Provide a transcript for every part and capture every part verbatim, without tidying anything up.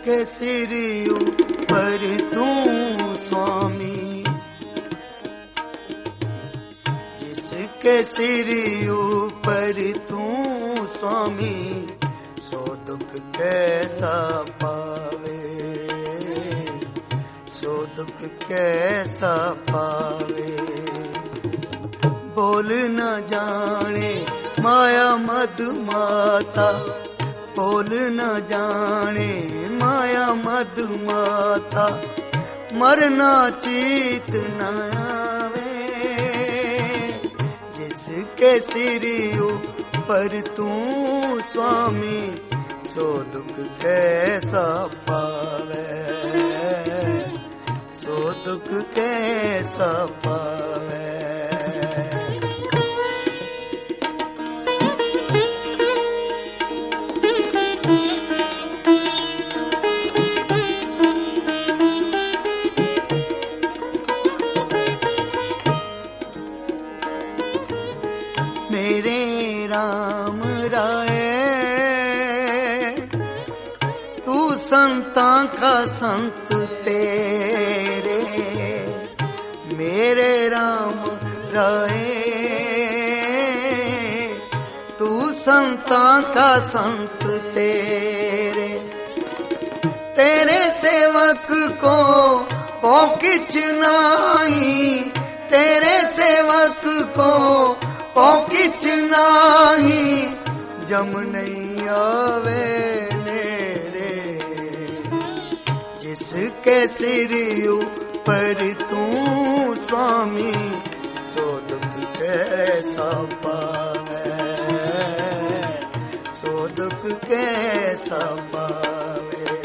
जिसके सिर ऊपर तू स्वामी, जिसके सिर ऊपर तू स्वामी, सो दुख कैसा पावे, सो दुख कैसा पावे। बोल न जाने माया मद माता, बोल न जाने माया मद माता, मरना चीत न आवे। जिसके सिर ऊपर तू स्वामी, सो दुख कैसा पावे, सो दुख कैसा पावे। मेरे राम राय तू संतां का संत तेरे, मेरे राम राय तू संतां का संत तेरे। तेरे सेवक को ओ किच नाही, तेरे सेवक को ओ किच नाही, जम नहीं आवे नेरे। जिसके सिर ऊपर तू स्वामी, सो दुख कैसा पावे, सो दुख कैसा पावे।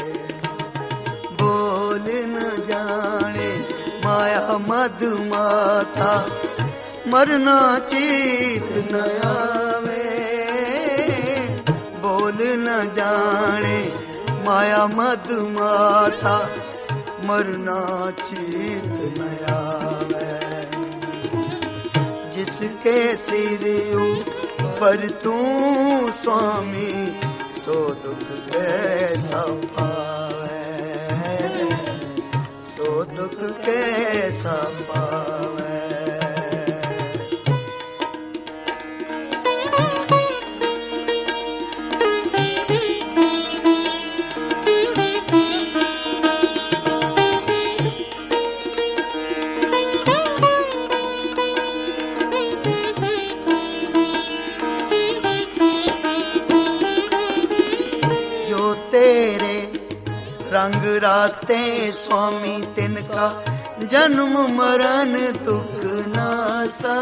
बोल न जाने माया मद माता, मरना चीत न आवे। बोल न जाने माया मद माता, मरना चीत न आवे। जिसके सिर ऊपर तू स्वामी, सो दुख कैसा पावे, सो दुख कैसा पावे। तेरे रंग राते स्वामी, तिनका जन्म मरण दुख नासा।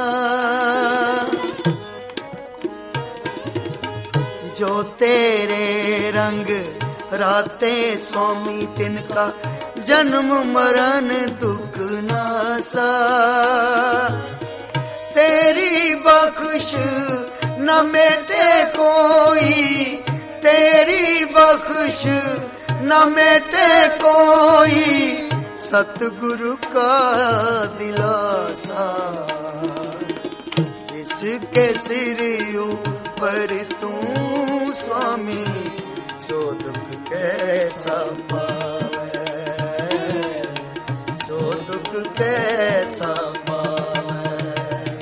जो तेरे रंग राते स्वामी, तिनका जन्म मरण दुख नासा। तेरी बख्श न मेटे कोई, तेरी बख्श न मेटे कोई, सतगुरु का दिलासा। जिसके सिर ऊपर तू स्वामी, सो दुख कैसा पावे, सो दुख कैसा पावे।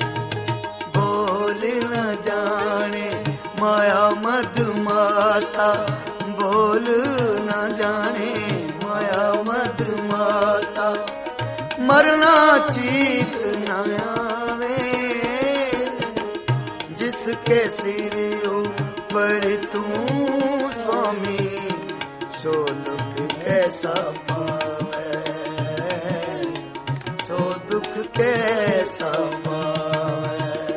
बोल न जाने माया मद माता, बोल न जाने माया मद माता, मरना चीत न आवे। जिसके सिर ऊपर तू स्वामी, सो दुख कैसा पावे, सो दुख कैसा पावे।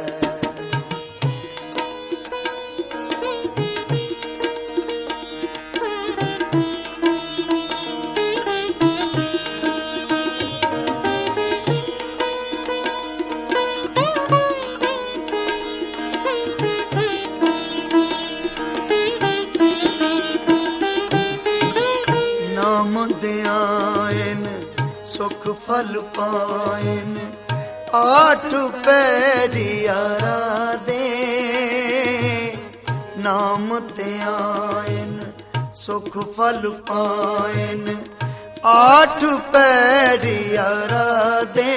ध्यान सुख फल पाइन, आठ पैरिया दे। नाम ध्यान सुख फल पाइन आठ पैरी आराधे।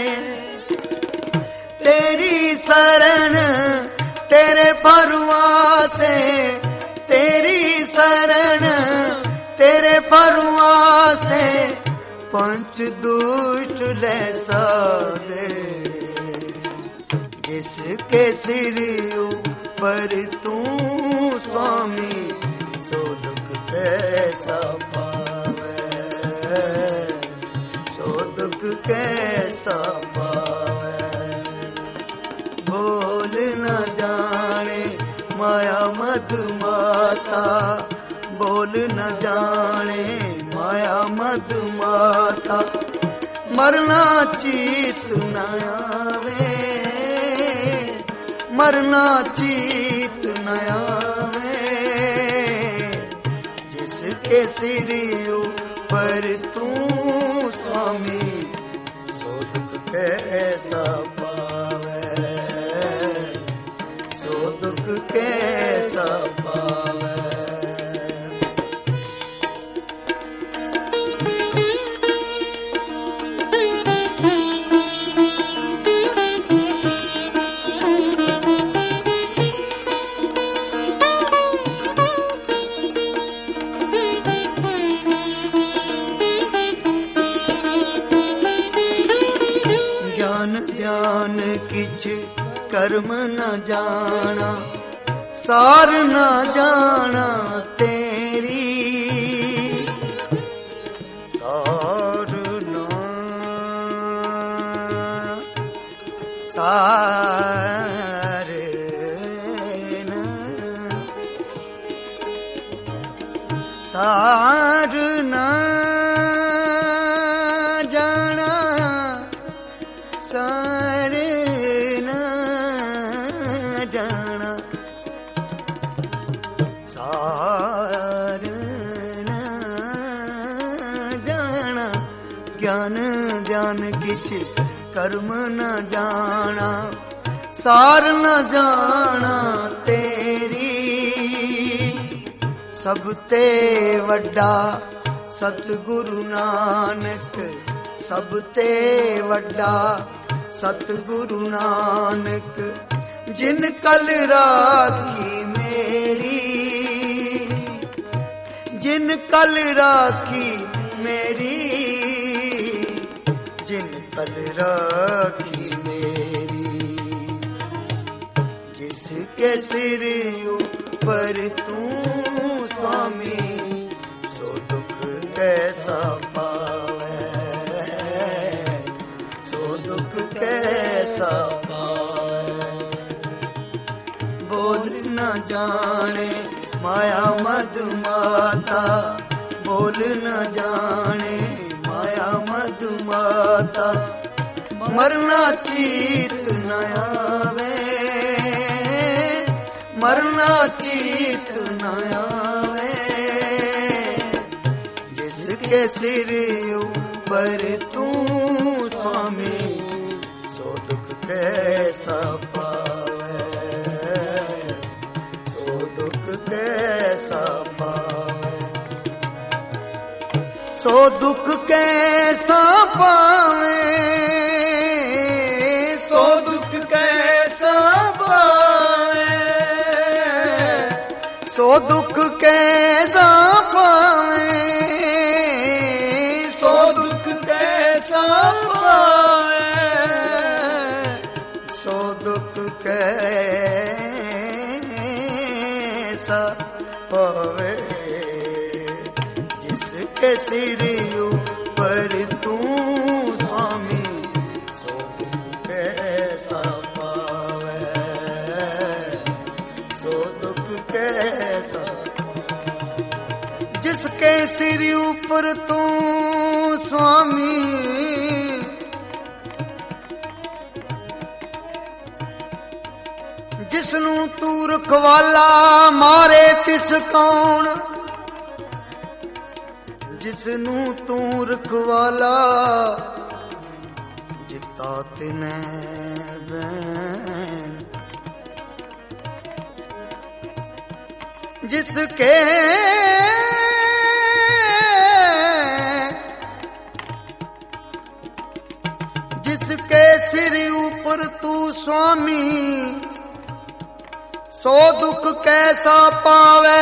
तेरी शरण तेरे फरवासे, तेरी शरण तेरे फरवासे, पंच दुष्ट ले साधे। जिसके सिर ऊपर तू स्वामी, सो दुख कैसा पावे, सो दुख कैसा पावे। बोल न जाने माया मद माता, बोल न जाने माया मद माता। मरना चीत न आवे, मरना चीत न आवे। जिसके सिर ऊपर तू स्वामी, सो दुख कैसा पावे, सो दुख कैसा पावे। ध्यान किछ कर्म न जाना, सार न जाना तेरी। सार न सार न सार न जाना, सार न जाना, सार न जाना। ज्ञान ध्यान किछ कर्म न जाना, सार न जाना तेरी। सब ते वड्डा सतगुरु नानक, सब ते वड्डा सतगुरु नानक। जिन कल राखी मेरी, जिन कल राखी मेरी, जिन कल राखी मेरी। जिसके सिर ऊपर तू स्वामी, सो दुख कैसा पावे, सो दुख कैसा पावे। बोल न जाने माया मद माता, बोल न जाने माया मद माता। मरना चीत न आवे, मरना चीत न आवे। जिसके सिर ऊपर तू स्वामी, सो दुख कैसा पावे, सो दुख कैसा पावे। सो दुख कैसा पावे, सो दुख कैसा पावे। सो दुख कैसा पावे, सो दुख कैसा पावे। सो दुख कैसा पावे। जिसके सिर ऊपर तू स्वामी, सो दुख कैसा पावे, सो दुख कैसा। जिसके सिर ऊपर तू स्वामी, जिसनू तू रखवाला मारे तिस कौन। जिसनू तू रखवाला जिता तिने बैन। जिसके जिसके सिर ऊपर तू स्वामी, सो दुख कैसा पावे।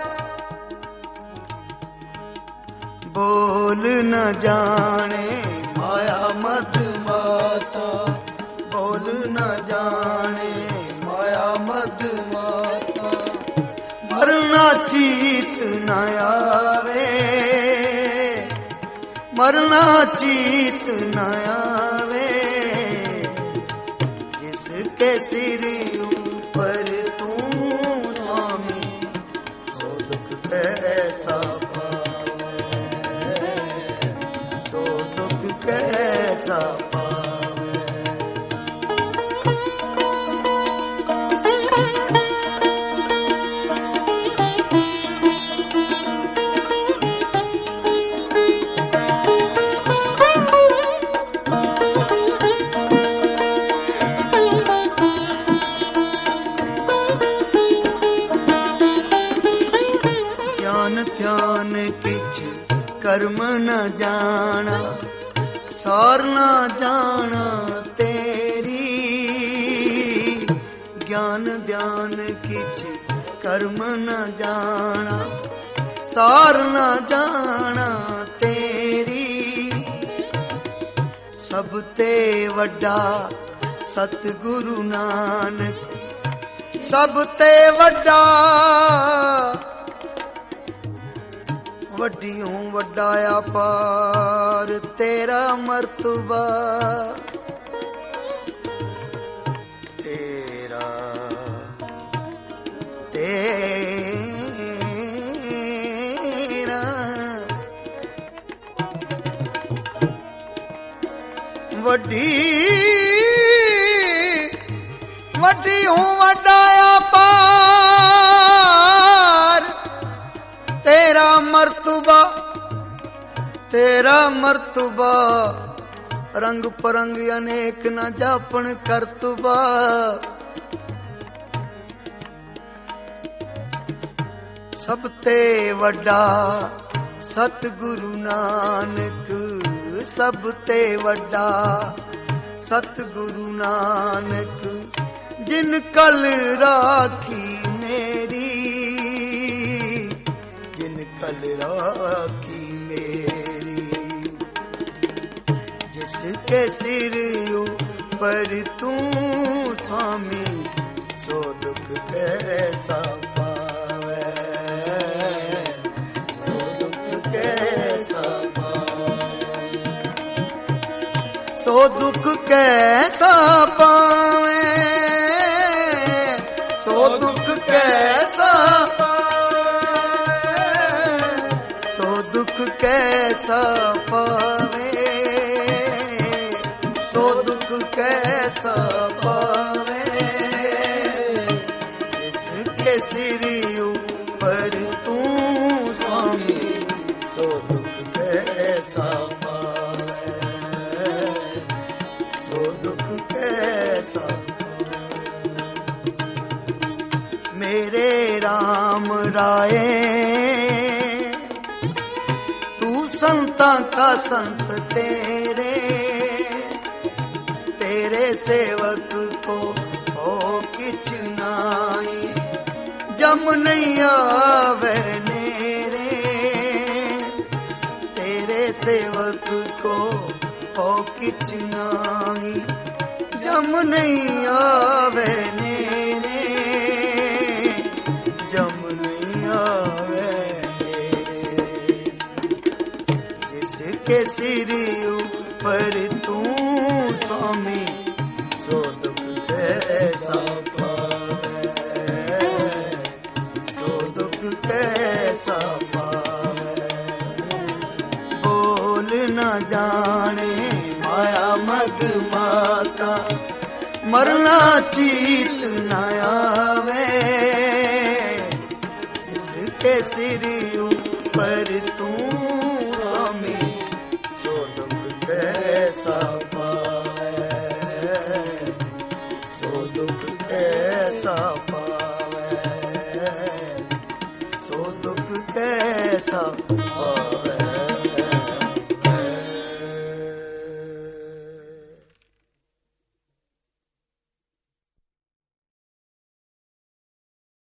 बोल न जाने माया मद माता, बोल न जाने माया मद माता। मरना चीत न आवे, मरना चीत न आवे। जिसके सिर ऊपर तू स्वामी, सो दुख कैसा पावे, सो दुख कैसा पावे। ध्यान किछ कर्म न जाना, सार न जाना तेरी। ज्ञान ध्यान किछ कर्म न जाना, सार न जाना तेरी। सब ते वड्डा सतगुरु नानक, सब ते वड्डा वड्डियों वड्डा अपार तेरा मर्तबा। तेरा तेरा वड्डी वड्डियों वड्डा अपार तेरा मर्तबा। तेरा मर्तबा रंग परंग अनेक न जापन करतबा। सब ते वड्डा सतगुरु नानक, सब ते वड्डा सतगुरु नानक। जिन कल राखी मेरी, कल राखी मेरी। जिसके सिर ऊपर तू स्वामी, सो दुख कैसा पावे, सो दुख कैसा पावे, सो दुख कैसा पावे, सो दुख कैसा दुख कैसा पावे, सो दुख कैसा पावे। जिसके सिर ऊपर तू स्वामी, सो दुख कैसा पावे, सो दुख कैसा। मेरे राम राये संता का संत तेरे, तेरे सेवक को हो किछ नाई। जम नहीं आवे नेरे, तेरे सेवक को हो किछ नाई। जम नहीं आवे नेरे, जम नहीं आवे के सिर ऊपर तू स्वामी, सो दुख कैसा पावे, सो दुख कैसा पावे। बोल न जाने माया मद माता, मरना चीत न आवे। इसके सिर ऊपर तू स्वामी, सो दुख कैसा पावे, सो दुख कैसा पावे, सो दुख कैसा पावे।